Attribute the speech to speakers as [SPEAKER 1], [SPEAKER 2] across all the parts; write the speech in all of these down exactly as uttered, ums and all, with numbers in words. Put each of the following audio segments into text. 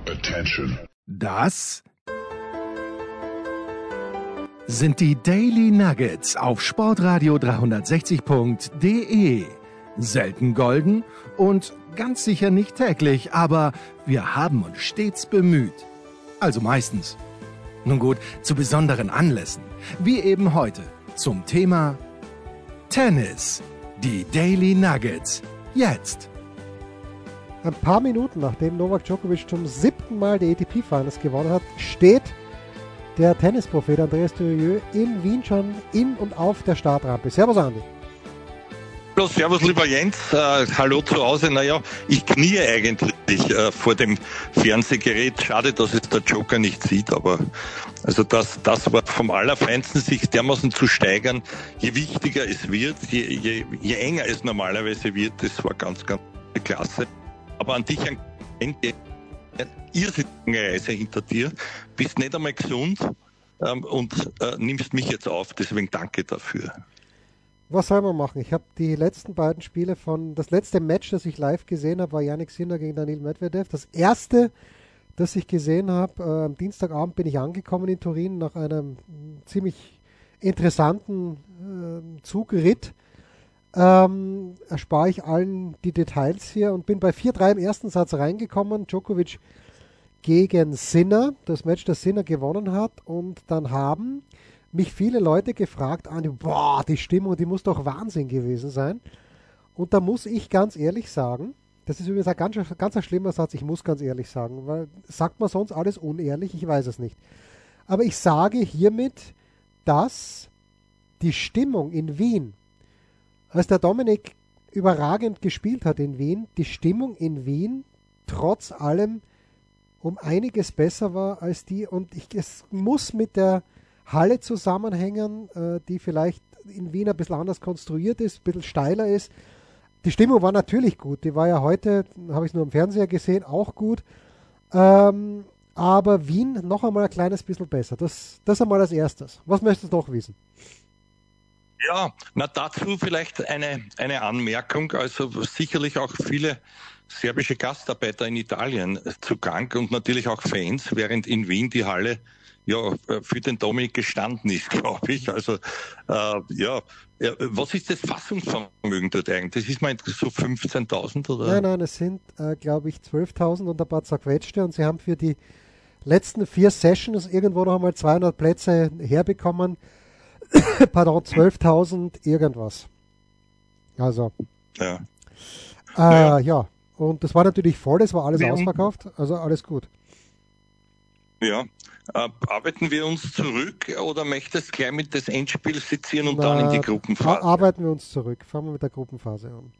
[SPEAKER 1] Attention.
[SPEAKER 2] Das sind die Daily Nuggets auf Sportradio dreihundertsechzig Punkt de. Selten golden und ganz sicher nicht täglich, aber wir haben uns stets bemüht. Also meistens. Nun gut, zu besonderen Anlässen, wie eben heute, zum Thema Tennis. Die Daily Nuggets. Jetzt.
[SPEAKER 3] Ein paar Minuten nachdem Novak Djokovic zum siebten Mal die A T P Finals gewonnen hat, steht der Tennisprophet Andreas Thurieu in Wien schon in und auf der Startrampe. Servus, Andi.
[SPEAKER 4] Hallo, servus, lieber Jens. Äh, hallo zu Hause. Naja, ich knie eigentlich äh, vor dem Fernsehgerät. Schade, dass es der Joker nicht sieht, aber also das, das war vom Allerfeinsten, sich dermaßen zu steigern, je wichtiger es wird, je, je, je enger es normalerweise wird. Das war ganz, ganz klasse. Aber an dich ein eine irrsinnige Reise hinter dir, bist nicht einmal gesund ähm, und äh, nimmst mich jetzt auf. Deswegen danke dafür.
[SPEAKER 3] Was soll man machen? Ich habe die letzten beiden Spiele von, das letzte Match, das ich live gesehen habe, war Jannik Sinner gegen Daniil Medvedev. Das erste, das ich gesehen habe, äh, am Dienstagabend bin ich angekommen in Turin nach einem ziemlich interessanten äh, Zugritt. Ähm, erspare ich allen die Details hier und bin bei vier drei im ersten Satz reingekommen. Djokovic gegen Sinner, das Match, das Sinner gewonnen hat, und dann haben mich viele Leute gefragt, Andi, boah, die Stimmung, die muss doch Wahnsinn gewesen sein. Und da muss ich ganz ehrlich sagen, das ist übrigens ein ganz, ganz ein schlimmer Satz, ich muss ganz ehrlich sagen, weil sagt man sonst alles unehrlich, ich weiß es nicht. Aber ich sage hiermit, dass die Stimmung in Wien, als der Dominik überragend gespielt hat in Wien, die Stimmung in Wien trotz allem um einiges besser war als die, und ich, es muss mit der Halle zusammenhängen, äh, die vielleicht in Wien ein bisschen anders konstruiert ist, ein bisschen steiler ist. Die Stimmung war natürlich gut, die war ja heute, habe ich nur im Fernseher gesehen, auch gut, ähm, aber Wien noch einmal ein kleines bisschen besser. Das, das einmal als erstes. Was möchtest du noch wissen?
[SPEAKER 4] Ja, na dazu vielleicht eine, eine Anmerkung. Also sicherlich auch viele serbische Gastarbeiter in Italien zugang und natürlich auch Fans, während in Wien die Halle ja für den Dominik gestanden ist, glaube ich. Also äh, ja, was ist das Fassungsvermögen dort eigentlich? Das ist mal so fünfzehntausend oder?
[SPEAKER 3] Nein, nein, es sind, äh, glaube ich, zwölftausend und ein paar zerquetschte, und sie haben für die letzten vier Sessions irgendwo noch einmal zweihundert Plätze herbekommen. Pardon, zwölftausend irgendwas. Also.
[SPEAKER 4] Ja.
[SPEAKER 3] Äh,
[SPEAKER 4] naja.
[SPEAKER 3] ja, und das war natürlich voll, es war alles
[SPEAKER 4] Wir
[SPEAKER 3] ausverkauft, also alles gut.
[SPEAKER 4] Ja. Äh, arbeiten wir uns zurück oder möchtest du gleich mit das Endspiel sezieren und
[SPEAKER 3] Na,
[SPEAKER 4] dann in die Gruppenphase?
[SPEAKER 3] Arbeiten wir uns zurück. Fangen wir mit der Gruppenphase an.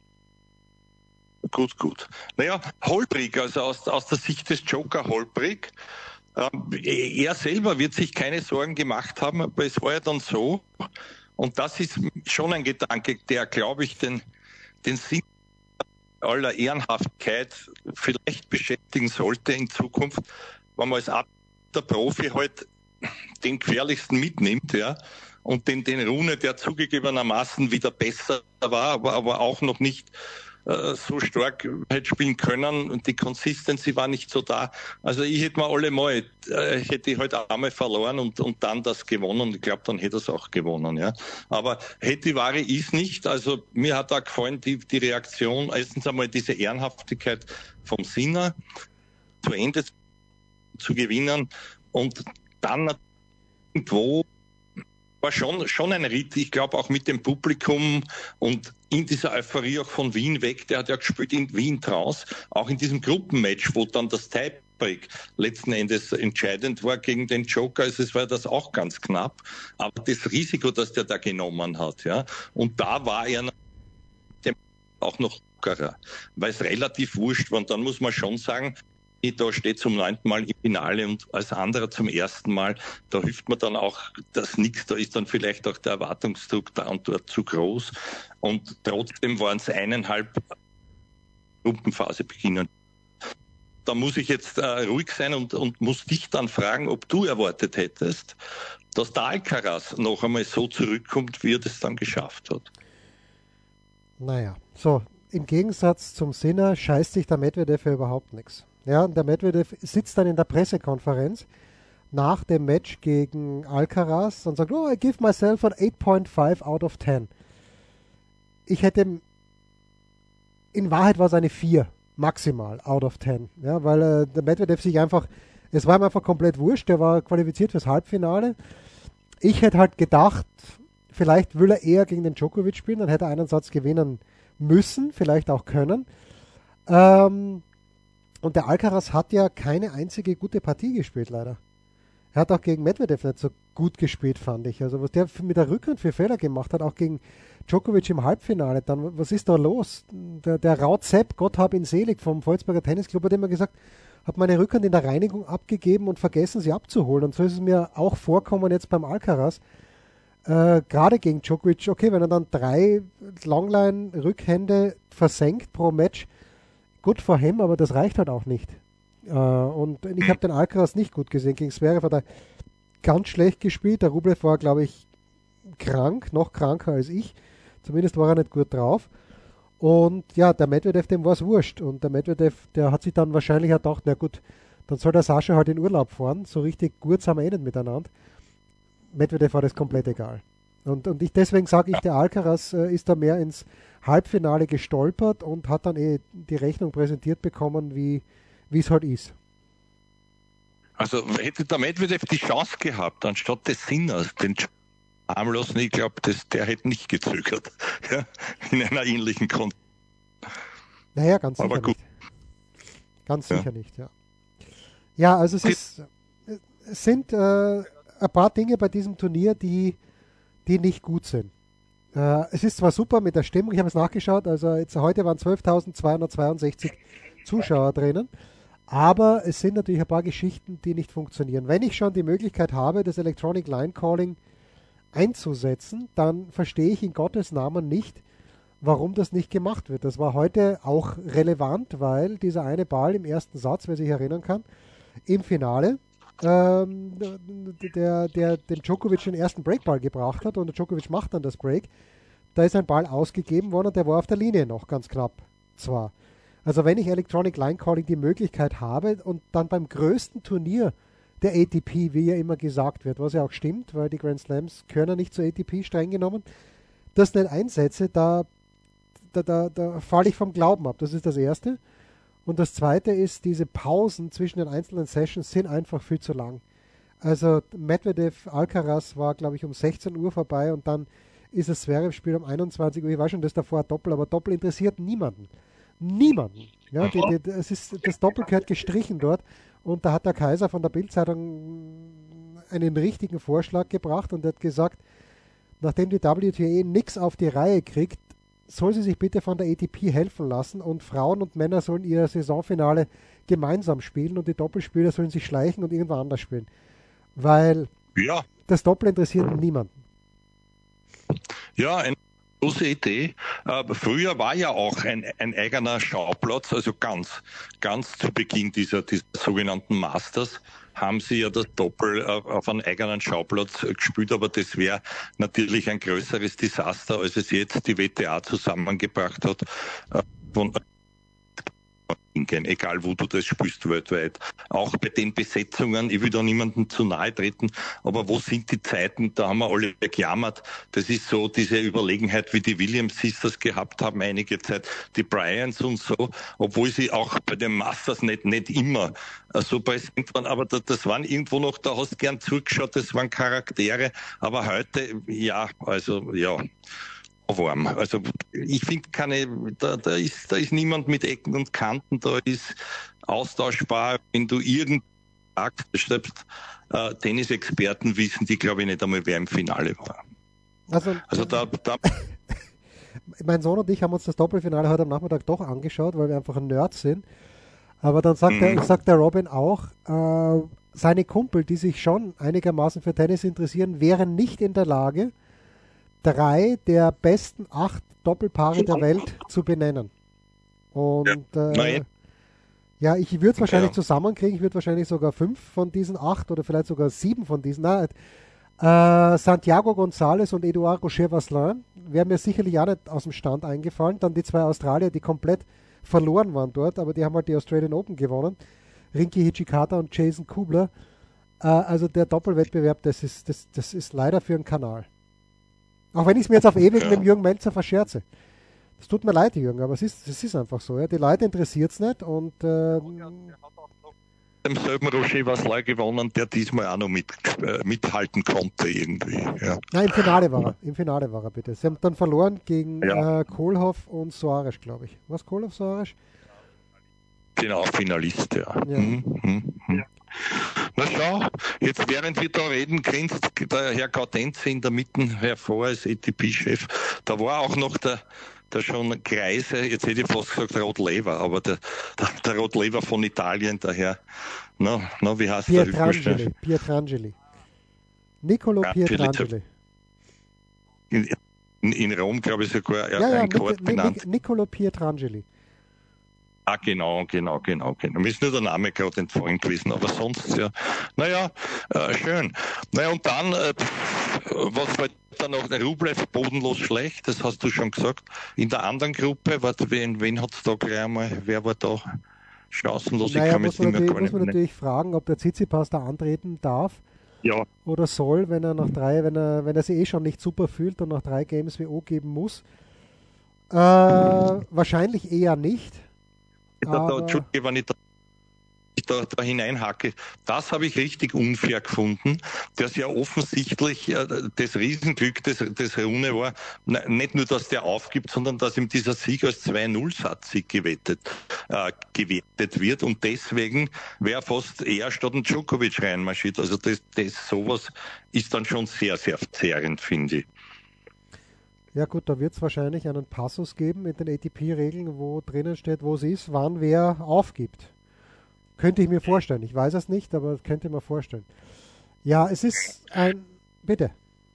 [SPEAKER 4] Gut, gut. Naja, holprig, also aus, aus der Sicht des Joker holprig. Ähm, er selber wird sich keine Sorgen gemacht haben, aber es war ja dann so, und das ist schon ein Gedanke, der, glaube ich, den, den Sinn aller Ehrenhaftigkeit vielleicht beschäftigen sollte in Zukunft, wenn man als der Profi halt den gefährlichsten mitnimmt, ja, und den, den Rune, der zugegebenermaßen wieder besser war, aber, aber auch noch nicht äh, so stark hätte spielen können, und die Consistency war nicht so da. Also ich hätte mir alle mal, äh, hätte ich halt einmal verloren und, und dann das gewonnen, ich glaube, dann hätte er es auch gewonnen, ja. Aber hätte Ware ist nicht, also mir hat da gefallen die, die Reaktion, erstens einmal diese Ehrenhaftigkeit vom Sinner zu Ende zu gewinnen, und dann irgendwo war schon, schon ein Ritt, ich glaube auch mit dem Publikum und in dieser Euphorie auch von Wien weg, der hat ja gespielt in Wien draus, auch in diesem Gruppenmatch, wo dann das Tiebreak letzten Endes entscheidend war gegen den Joker, also es war das auch ganz knapp, aber das Risiko, das der da genommen hat, ja, und da war er auch noch lockerer, weil es relativ wurscht war, und dann muss man schon sagen, da steht zum neunten Mal im Finale und als anderer zum ersten Mal, da hilft man dann auch das nichts, da ist dann vielleicht auch der Erwartungsdruck da und dort zu groß, und trotzdem waren es eineinhalb Gruppenphase beginnen. Da muss ich jetzt äh, ruhig sein und, und muss dich dann fragen, ob du erwartet hättest, dass der Alcaraz noch einmal so zurückkommt, wie er das dann geschafft hat.
[SPEAKER 3] Naja, so, im Gegensatz zum Sinner scheißt sich der Medvedev für überhaupt nichts. Ja, und der Medvedev sitzt dann in der Pressekonferenz nach dem Match gegen Alcaraz und sagt, oh, I give myself an eight point five out of ten. Ich hätte, in Wahrheit war es eine vier, maximal, out of ten. Ja, weil äh, der Medvedev sich einfach, es war ihm einfach komplett wurscht, der war qualifiziert fürs Halbfinale. Ich hätte halt gedacht, vielleicht will er eher gegen den Djokovic spielen, dann hätte er einen Satz gewinnen müssen, vielleicht auch können. Ähm, und der Alcaraz hat ja keine einzige gute Partie gespielt, leider. Er hat auch gegen Medvedev nicht so gut gespielt, fand ich. Also was der mit der Rückhand für Fehler gemacht hat, auch gegen Djokovic im Halbfinale, dann was ist da los? Der, der Raut Sepp, Gott hab ihn selig, vom Volksberger Tennisclub hat immer gesagt, hat meine Rückhand in der Reinigung abgegeben und vergessen sie abzuholen. Und so ist es mir auch vorkommen jetzt beim Alcaraz. Äh, gerade gegen Djokovic, okay, wenn er dann drei Longline-Rückhände versenkt pro Match, gut for him, aber das reicht halt auch nicht. Uh, und ich habe den Alcaraz nicht gut gesehen. Gegen Zverev hat er ganz schlecht gespielt. Der Rublev war, glaube ich, krank, noch kranker als ich. Zumindest war er nicht gut drauf. Und ja, der Medvedev, dem war es wurscht. Und der Medvedev, der hat sich dann wahrscheinlich gedacht, na gut, dann soll der Sascha halt in Urlaub fahren. So richtig gut sind wir eh nicht miteinander. Medvedev war das komplett egal. Und, und ich, deswegen sage ich, der Alcaraz äh, ist da mehr ins Halbfinale gestolpert und hat dann eh die Rechnung präsentiert bekommen, wie wie es halt ist.
[SPEAKER 4] Also hätte der Medvedev die Chance gehabt, anstatt des Sinners, den harmlosen, ich glaube, der hätte nicht gezögert. Ja, in einer ähnlichen Grund.
[SPEAKER 3] Naja, ganz sicher
[SPEAKER 4] Aber gut.
[SPEAKER 3] nicht. Ganz
[SPEAKER 4] ja.
[SPEAKER 3] sicher nicht, ja. Ja, also es, ist, es sind äh, ein paar Dinge bei diesem Turnier, die, die nicht gut sind. Äh, es ist zwar super mit der Stimmung, ich habe es nachgeschaut, also jetzt, heute waren zwölftausendzweihundertzweiundsechzig Zuschauer drinnen. Aber es sind natürlich ein paar Geschichten, die nicht funktionieren. Wenn ich schon die Möglichkeit habe, das Electronic Line Calling einzusetzen, dann verstehe ich in Gottes Namen nicht, warum das nicht gemacht wird. Das war heute auch relevant, weil dieser eine Ball im ersten Satz, wer sich erinnern kann, im Finale, ähm, der, der den Djokovic den ersten Breakball gebracht hat und der Djokovic macht dann das Break, da ist ein Ball ausgegeben worden und der war auf der Linie noch ganz knapp zwar. Also wenn ich Electronic Line Calling die Möglichkeit habe und dann beim größten Turnier der A T P, wie ja immer gesagt wird, was ja auch stimmt, weil die Grand Slams gehören ja nicht zur A T P streng genommen, das nicht einsetze, da, da, da, da falle ich vom Glauben ab. Das ist das Erste. Und das Zweite ist, diese Pausen zwischen den einzelnen Sessions sind einfach viel zu lang. Also Medvedev, Alcaraz war, glaube ich, um sechzehn Uhr vorbei und dann ist das Zverev-Spiel um einundzwanzig Uhr. Ich weiß schon, das davor Doppel, aber Doppel interessiert niemanden. Niemanden. Ja, die, die, es ist, das Doppel gehört gestrichen dort und da hat der Kaiser von der Bild-Zeitung einen richtigen Vorschlag gebracht und hat gesagt, nachdem die W T A nichts auf die Reihe kriegt, soll sie sich bitte von der A T P helfen lassen und Frauen und Männer sollen ihr Saisonfinale gemeinsam spielen und die Doppelspieler sollen sich schleichen und irgendwo anders spielen. Weil
[SPEAKER 4] ja.
[SPEAKER 3] das Doppel interessiert niemanden.
[SPEAKER 4] Ja, ein große Idee. Äh, früher war ja auch ein, ein eigener Schauplatz, also ganz, ganz zu Beginn dieser, dieser sogenannten Masters haben sie ja das Doppel auf, auf einen eigenen Schauplatz gespielt, aber das wäre natürlich ein größeres Desaster, als es jetzt die W T A zusammengebracht hat. Äh, von egal wo du das spielst weltweit. Auch bei den Besetzungen, ich will da niemandem zu nahe treten, aber wo sind die Zeiten, da haben wir alle gejammert. Das ist so diese Überlegenheit, wie die Williams Sisters gehabt haben einige Zeit, die Bryans und so, obwohl sie auch bei den Masters nicht, nicht immer so präsent waren, aber das, das waren irgendwo noch, da hast du gern zugeschaut, das waren Charaktere, aber heute, ja, also, ja, warm. Also ich finde keine, da, da ist da ist niemand mit Ecken und Kanten, da ist austauschbar, wenn du irgend schreibst, äh, Tennisexperten wissen, die glaube ich nicht einmal, wer im Finale war.
[SPEAKER 3] Also,
[SPEAKER 4] also da, da
[SPEAKER 3] mein Sohn und ich haben uns das Doppelfinale heute am Nachmittag doch angeschaut, weil wir einfach Nerds sind. Aber dann sagt, mhm. der, sagt der Robin auch, äh, seine Kumpel, die sich schon einigermaßen für Tennis interessieren, wären nicht in der Lage, drei der besten acht Doppelpaare der Welt zu benennen. Und ja, äh, ja ich würde es wahrscheinlich ja. zusammenkriegen. Ich würde wahrscheinlich sogar fünf von diesen acht oder vielleicht sogar sieben von diesen. Na, äh, Santiago González und Eduard Rocher-Vasselin wären mir sicherlich auch nicht aus dem Stand eingefallen. Dann die zwei Australier, die komplett verloren waren dort, aber die haben halt die Australian Open gewonnen. Rinki Hijikata und Jason Kubler. Äh, also der Doppelwettbewerb, das ist, das, das ist leider für einen Kanal. Auch wenn ich es mir jetzt auf ewig ja. mit dem Jürgen Melzer verscherze. Es tut mir leid, Jürgen, aber es ist, es ist einfach so. Ja. Die Leute interessiert es nicht und äh,
[SPEAKER 4] dem selben Roger Vasselin gewonnen, der diesmal auch noch mit, äh, mithalten konnte irgendwie. Ja.
[SPEAKER 3] Nein, im Finale war er. Im Finale war er, bitte. Sie haben dann verloren gegen ja. äh, Kohlhoff und Soares, glaube ich. Was, Kohlhoff, Soares?
[SPEAKER 4] Genau, Finalist, ja.
[SPEAKER 3] ja.
[SPEAKER 4] Hm, hm, hm. Na schau, jetzt während wir da reden, grinst der Herr Gaudenzi in der Mitte hervor als A T P-Chef. Da war auch noch der der schon Greise, jetzt hätte ich fast gesagt Rod Laver, aber der, der, der Rod Laver von Italien, daher, no, no, wie heißt
[SPEAKER 3] Pietrangeli,
[SPEAKER 4] der?
[SPEAKER 3] Pietrangeli. Nicolo ja, Pietrangeli.
[SPEAKER 4] In, in, in Rom, glaube ich, sogar
[SPEAKER 3] ja, ja,
[SPEAKER 4] ein Chord benannt.
[SPEAKER 3] Nicolo Pietrangeli.
[SPEAKER 4] Ah, genau, genau, genau, genau. Mir ist nur der Name gerade entfallen gewesen, aber sonst, ja. Naja, äh, schön. Naja, und dann, äh, was war dann noch, der Rublev bodenlos schlecht, das hast du schon gesagt. In der anderen Gruppe, warte, wen, wen hat es da gleich einmal, wer war da chancenlos?
[SPEAKER 3] Naja, ich kann muss man, natürlich, muss man natürlich fragen, ob der Tsitsipas da antreten darf.
[SPEAKER 4] Ja.
[SPEAKER 3] Oder soll, wenn er nach drei, wenn er, wenn er sich eh schon nicht super fühlt und nach drei Games W O geben muss. Äh, wahrscheinlich eher nicht.
[SPEAKER 4] Da, da, Entschuldige, wenn ich da, da, da hineinhacke. Das habe ich richtig unfair gefunden, dass ja offensichtlich äh, das Riesenglück des, des Rune war, na, nicht nur, dass der aufgibt, sondern dass ihm dieser Sieg als zwei null Satzsieg gewettet, äh, gewertet wird und deswegen wäre fast eher statt ein Djokovic reinmarschiert. Also das, das sowas ist dann schon sehr, sehr verzerrend, finde ich.
[SPEAKER 3] Ja gut, da wird es wahrscheinlich einen Passus geben mit den A T P-Regeln, wo drinnen steht, wo es ist, wann wer aufgibt. Könnte ich mir vorstellen. Ich weiß es nicht, aber könnte ich mir vorstellen. Ja, es ist ein... Bitte.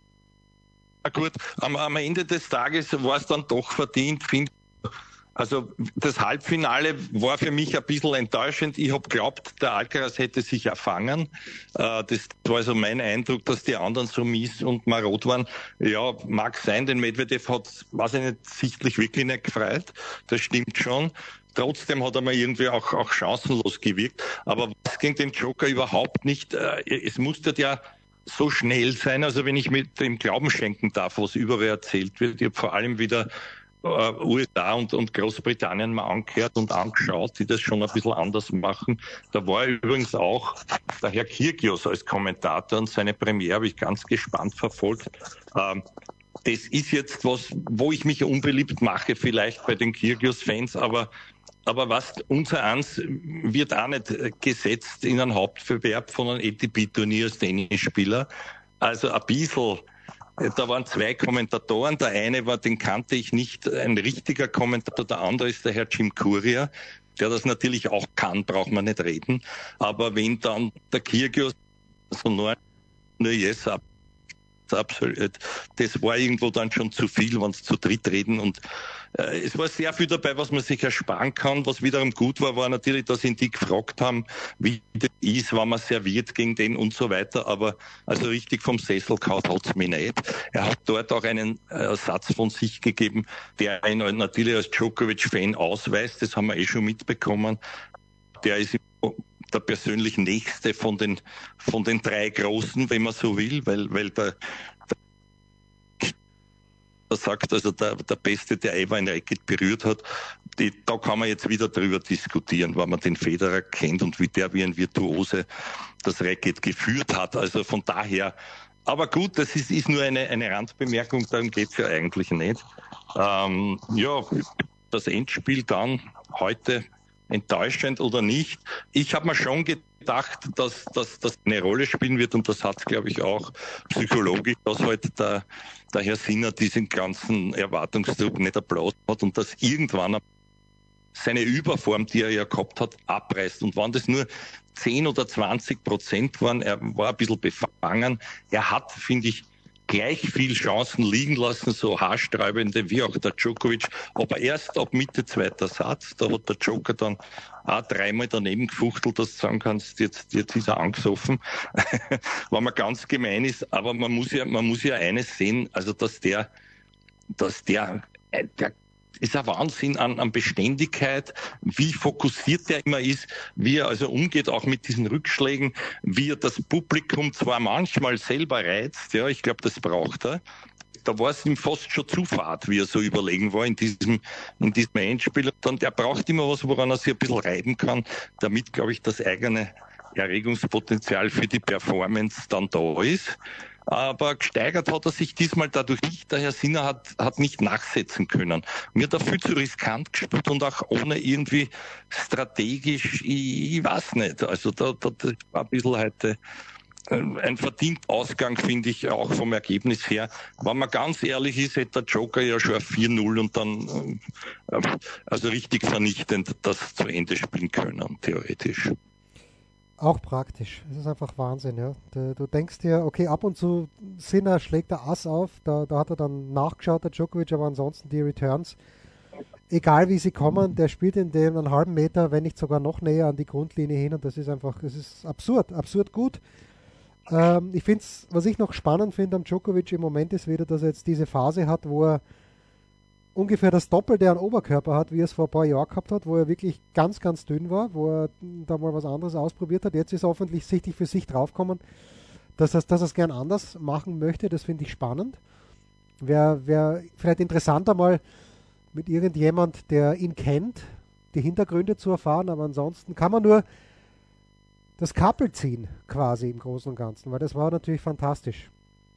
[SPEAKER 4] Na gut, am, am Ende des Tages war es dann doch verdient, finde ich. Also das Halbfinale war für mich ein bisschen enttäuschend. Ich habe geglaubt, der Alcaraz hätte sich erfangen. Äh, das war also mein Eindruck, dass die anderen so mies und marot waren. Ja, mag sein, den Medvedev hat, weiß ich nicht, sichtlich wirklich nicht gefreut. Das stimmt schon. Trotzdem hat er mal irgendwie auch, auch chancenlos gewirkt. Aber was gegen den Joker überhaupt nicht. Äh, es musste ja so schnell sein. Also wenn ich mit dem Glauben schenken darf, was überall erzählt wird. Ich habe vor allem wieder U S A und, und Großbritannien mal angehört und angeschaut, die das schon ein bisschen anders machen. Da war übrigens auch der Herr Kyrgios als Kommentator und seine Premiere habe ich ganz gespannt verfolgt. Ähm, das ist jetzt was, wo ich mich unbeliebt mache, vielleicht bei den Kyrgios-Fans, aber aber was unser eins wird auch nicht gesetzt in einen Hauptbewerb von einem A T P-Turnier als Tennisspieler. Also ein bisschen. Da waren zwei Kommentatoren. Der eine war, den kannte ich nicht, ein richtiger Kommentator. Der andere ist der Herr Jim Courier, der das natürlich auch kann, braucht man nicht reden. Aber wenn dann der Kyrgios so nur, nur yes, absolut, das war irgendwo dann schon zu viel, wenn sie zu dritt reden. Und äh, es war sehr viel dabei, was man sich ersparen kann. Was wiederum gut war, war natürlich, dass ihn die gefragt haben, wie das ist, wenn man serviert gegen den und so weiter. Aber also richtig vom Sessel kaut hat es mich nicht. Er hat dort auch einen äh, Satz von sich gegeben, der ihn natürlich als Djokovic-Fan ausweist. Das haben wir eh schon mitbekommen. Der ist der persönlich nächste von den von den drei Großen, wenn man so will, weil weil der, der sagt, also der, der Beste, der ever ein Racket berührt hat, die, da kann man jetzt wieder drüber diskutieren, weil man den Federer kennt und wie der wie ein Virtuose das Racket geführt hat. Also von daher, aber gut, das ist, ist nur eine, eine Randbemerkung, darum geht's ja eigentlich nicht. Ähm, ja, das Endspiel dann heute enttäuschend oder nicht. Ich habe mir schon gedacht, dass, dass das eine Rolle spielen wird und das hat, glaube ich, auch psychologisch, dass heute halt der, der Herr Sinner diesen ganzen Erwartungsdruck nicht Applaus hat und dass irgendwann seine Überform, die er ja gehabt hat, abreißt. Und wenn das nur zehn oder zwanzig Prozent waren, er war ein bisschen befangen. Er hat, finde ich, gleich viel Chancen liegen lassen, so haarsträubende wie auch der Djokovic. Aber erst ab Mitte zweiter Satz, da hat der Joker dann auch dreimal daneben gefuchtelt, dass du sagen kannst, jetzt, jetzt ist er angesoffen, wenn man ganz gemein ist. Aber man muss ja, man muss ja eines sehen, also dass der, dass der, der ist ein Wahnsinn an, an Beständigkeit, wie fokussiert er immer ist, wie er also umgeht, auch mit diesen Rückschlägen, wie er das Publikum zwar manchmal selber reizt, ja, ich glaube, das braucht er. Da war es ihm fast schon zu fad, wie er so überlegen war in diesem, in diesem Endspiel. Und der braucht immer was, woran er sich ein bisschen reiben kann, damit, glaube ich, das eigene Erregungspotenzial für die Performance dann da ist. Aber gesteigert hat er sich diesmal dadurch nicht. Der Herr Sinner hat, hat nicht nachsetzen können. Mir hat er viel zu riskant gespielt und auch ohne irgendwie strategisch, ich, ich weiß nicht. Also da, da das war ein bisschen heute ein verdienter Ausgang, finde ich, auch vom Ergebnis her. Wenn man ganz ehrlich ist, hätte der Joker ja schon ein vier null und dann also richtig vernichtend das zu Ende spielen können, theoretisch.
[SPEAKER 3] Auch praktisch. Es ist einfach Wahnsinn, ja. Du, du denkst dir, okay, ab und zu Sinner schlägt der Ass auf, da, da hat er dann nachgeschaut, der Djokovic, aber ansonsten die Returns, egal wie sie kommen, der spielt in dem einen halben Meter, wenn nicht sogar noch näher an die Grundlinie hin und das ist einfach, das ist absurd, absurd gut. Ähm, ich finde es, was ich noch spannend finde am Djokovic im Moment ist wieder, dass er jetzt diese Phase hat, wo er ungefähr das Doppelte an Oberkörper hat, wie er es vor ein paar Jahren gehabt hat, wo er wirklich ganz, ganz dünn war, wo er da mal was anderes ausprobiert hat. Jetzt ist er offensichtlich für sich draufgekommen, dass er dass es gern anders machen möchte. Das finde ich spannend. Wäre wär vielleicht interessanter mal mit irgendjemand, der ihn kennt, die Hintergründe zu erfahren, aber ansonsten kann man nur das Kappel ziehen, quasi im Großen und Ganzen, weil das war natürlich fantastisch.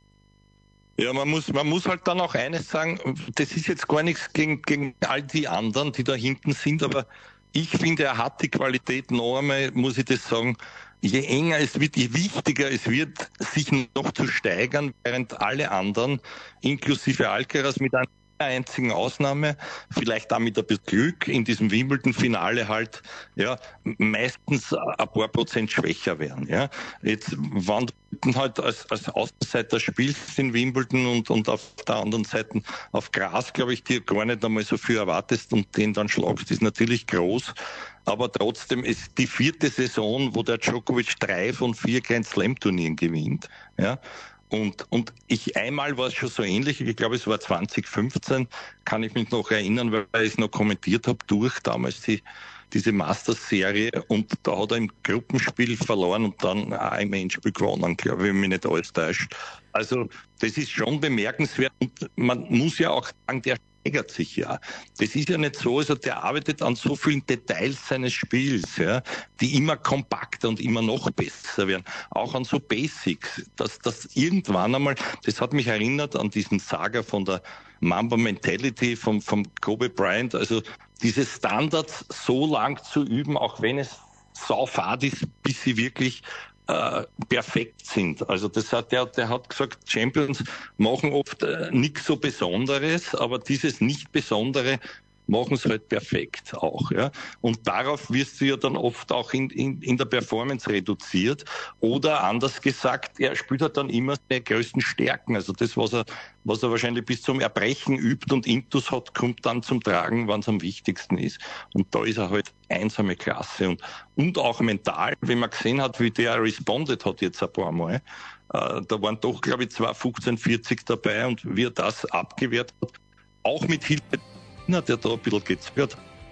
[SPEAKER 4] Ja, man muss, man muss halt dann auch eines sagen, das ist jetzt gar nichts gegen, gegen all die anderen, die da hinten sind, aber ich finde, er hat die Qualität noch einmal, muss ich das sagen, je enger es wird, je wichtiger es wird, sich noch zu steigern, während alle anderen, inklusive Alcaraz mit einer einzigen Ausnahme, vielleicht auch mit ein bisschen Glück, in diesem Wimbledon-Finale halt, ja, meistens ein paar Prozent schwächer werden, ja. Jetzt, wann du halt als, als Außenseiter spielst in Wimbledon und, und auf der anderen Seite auf Gras, glaube ich, dir gar nicht einmal so viel erwartest und den dann schlagst, ist natürlich groß. Aber trotzdem ist die vierte Saison, wo der Djokovic drei von vier Grand Slam Turnieren gewinnt, ja. Und, und ich einmal war es schon so ähnlich, ich glaube es war zwanzig fünfzehn, kann ich mich noch erinnern, weil ich es noch kommentiert habe, durch damals die, diese Masters-Serie und da hat er im Gruppenspiel verloren und dann auch im Endspiel gewonnen, glaube ich, wenn mich nicht alles täuscht. Also das ist schon bemerkenswert und man muss ja auch sagen, der steigert sich ja. Das ist ja nicht so, also der arbeitet an so vielen Details seines Spiels, ja, die immer kompakter und immer noch besser werden. Auch an so Basics, dass das irgendwann einmal, das hat mich erinnert an diesen Saga von der Mamba Mentality vom, vom Kobe Bryant, also diese Standards so lang zu üben, auch wenn es saufad ist, bis sie wirklich äh, perfekt sind. Also das hat der, der hat gesagt, Champions machen oft äh, nichts so Besonderes, aber dieses Nicht-Besondere machen es halt perfekt auch, ja. Und darauf wirst du ja dann oft auch in, in, in der Performance reduziert. Oder anders gesagt, er spielt halt dann immer seine größten Stärken. Also das, was er, was er wahrscheinlich bis zum Erbrechen übt und Intus hat, kommt dann zum Tragen, wann es am wichtigsten ist. Und da ist er halt einsame Klasse. Und, und auch mental, wenn man gesehen hat, wie der respondet hat jetzt ein paar Mal, äh, da waren doch, glaube ich, zwei fünfzehn vierzig dabei und wie er das abgewehrt hat, auch mit Hilfe der da ein bisschen gezwirrt.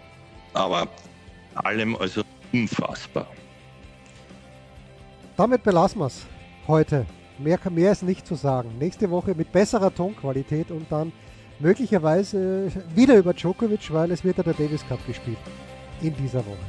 [SPEAKER 4] Aber allem also unfassbar.
[SPEAKER 3] Damit belassen wir es heute. Mehr, mehr ist nicht zu sagen. Nächste Woche mit besserer Tonqualität und dann möglicherweise wieder über Djokovic, weil es wird ja der Davis Cup gespielt in dieser Woche.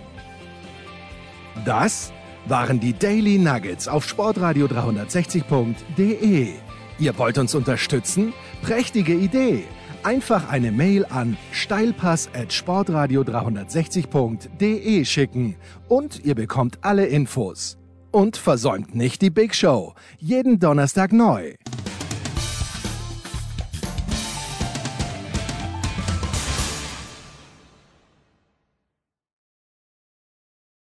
[SPEAKER 2] Das waren die Daily Nuggets auf sportradio dreihundertsechzig punkt de. Ihr wollt uns unterstützen? Prächtige Idee! Einfach eine Mail an steilpass at sportradio dreihundertsechzig punkt de schicken und ihr bekommt alle Infos. Und versäumt nicht die Big Show. Jeden Donnerstag neu.